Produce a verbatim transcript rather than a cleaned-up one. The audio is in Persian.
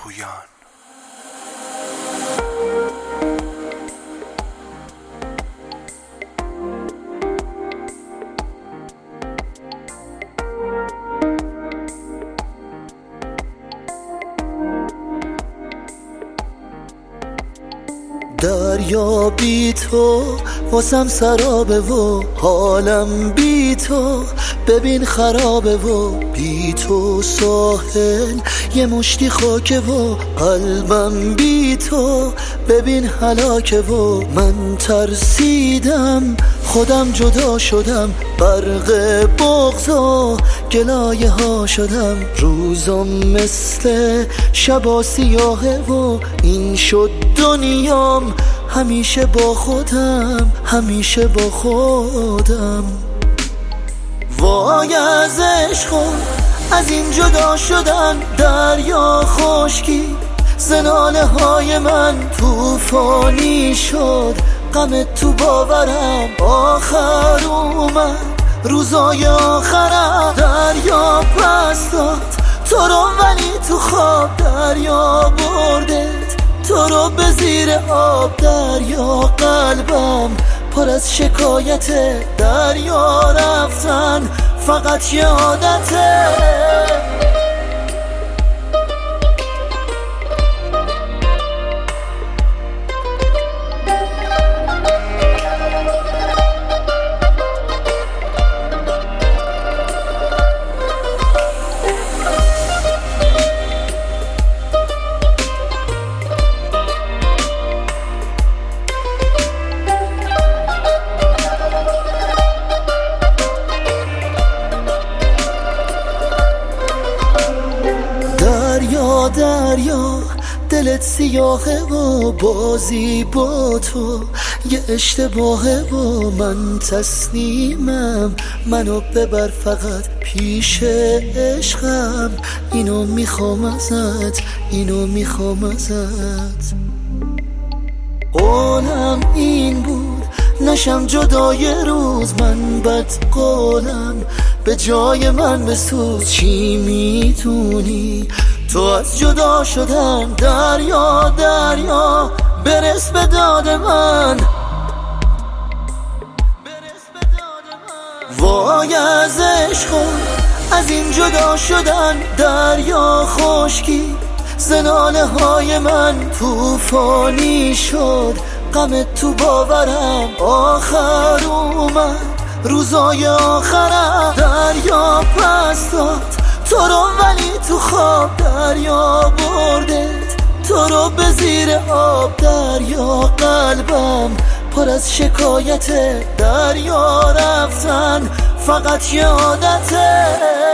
پویان. دریا بی تو واسم سرابه و حالم بی تو ببین خرابه و بی تو ساحل یه مشتی خاکه و قلبم بی تو ببین هلاکه و من ترسیدم خودم جدا شدم غرق بغض و گلایه ها شدم روزم مثل شبا سیاهه و این شد دنیام همیشه با خودم همیشه با خودم. وای از عشق از این جدا شدن دریا خشکی زناله های من طوفانی شد غم تو باورم آخر اومد روزای آخرم دریا پس داد تو رو ولی تو خواب دریا بردت تو رو به زیر آب دریا قلبم پر از شکایت دریا رفتن فقط یه عادته. دریا دریا دلت سیاهه و بازی با تو یه اشتباهه و من تسلیمم منو ببر فقط پیش عشقم اینو میخوام ازت اینو میخوام ازت. قولم این بود نشم جدای روز من بد قولم به جای من بسوز چی میتونی تو از جدا شدن دریا دریا برس به داد من وای از عشق از این جدا شدن دریا خشکی زناله های من طوفانی شد غم تو باورم آخر اومد روزای آخرم دریا پس داد تو رو ولی تو خواب دریا بردت تو رو به زیر آب دریا قلبم پر از شکایت دریا رفتن فقط یه عادته.